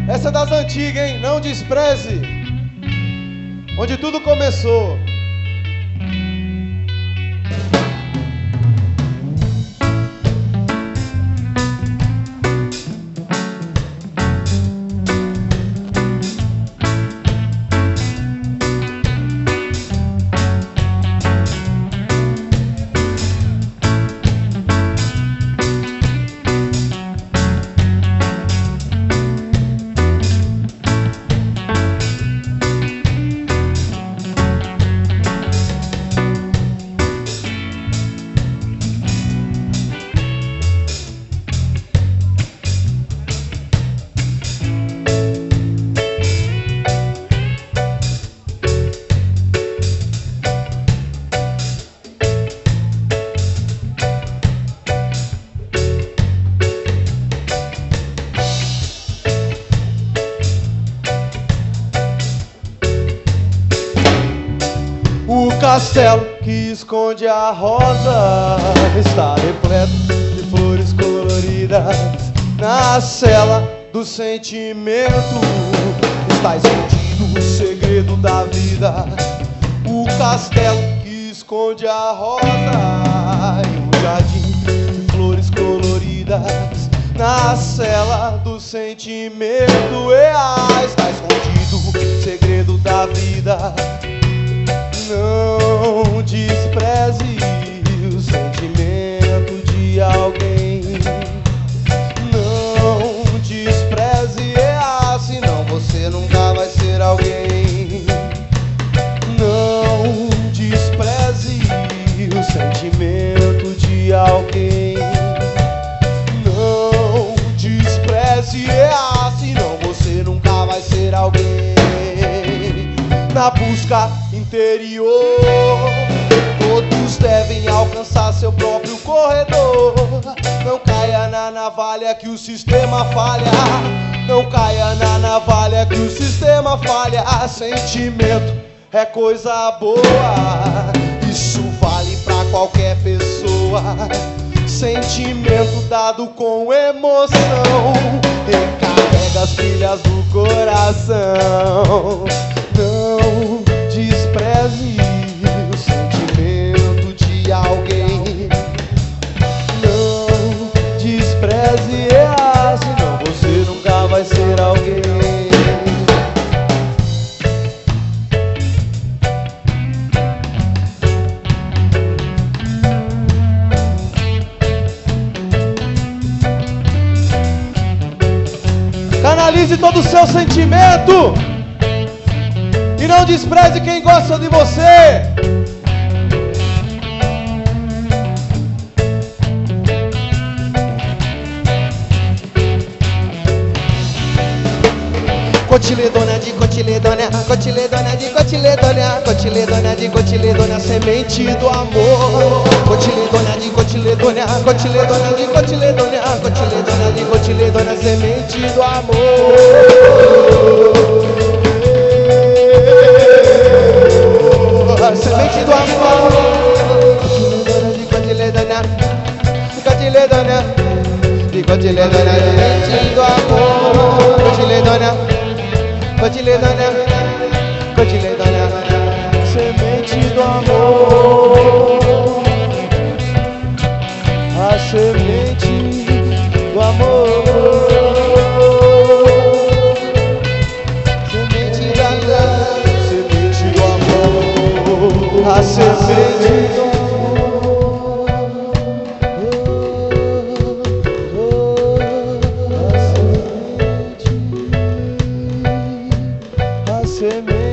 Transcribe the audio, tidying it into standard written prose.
Essa é das antigas, hein? Não despreze. Onde tudo começou. O castelo que esconde a rosa está repleto de flores coloridas. Na cela do sentimento está escondido o segredo da vida. O castelo que esconde a rosa e um jardim de flores coloridas. Na cela do sentimento está escondido o segredo da vida. Não despreze o sentimento de alguém. Não despreze, senão você nunca vai ser alguém. Não despreze o sentimento de alguém. Não despreze, senão você nunca vai ser alguém. Na busca interior, todos devem alcançar seu próprio corredor. Não caia na navalha que o sistema falha. Não caia na navalha que o sistema falha. Sentimento é coisa boa, isso vale pra qualquer pessoa. Sentimento dado com emoção recarrega as pilhas do coração. Não despreze o sentimento de alguém. Não despreze, senão você nunca vai ser alguém. Canalize todo o seu sentimento e não despreze quem gosta de você. Cotiledônia de cotiledônia, cotiledônia de cotiledônia, cotiledônia de cotiledônia, semente do amor. Cotiledônia de cotiledônia, cotiledônia de cotiledônia, cotiledônia de cotiledônia, semente do amor. Semente do amor. Cotiledônia de cotiledônia, de cotiledônia, semente do amor. Cotiledônia, cotiledônia, cotiledônia, semente do amor. A semente do amor. Semente da lã, semente do amor. A semente do amor. Semente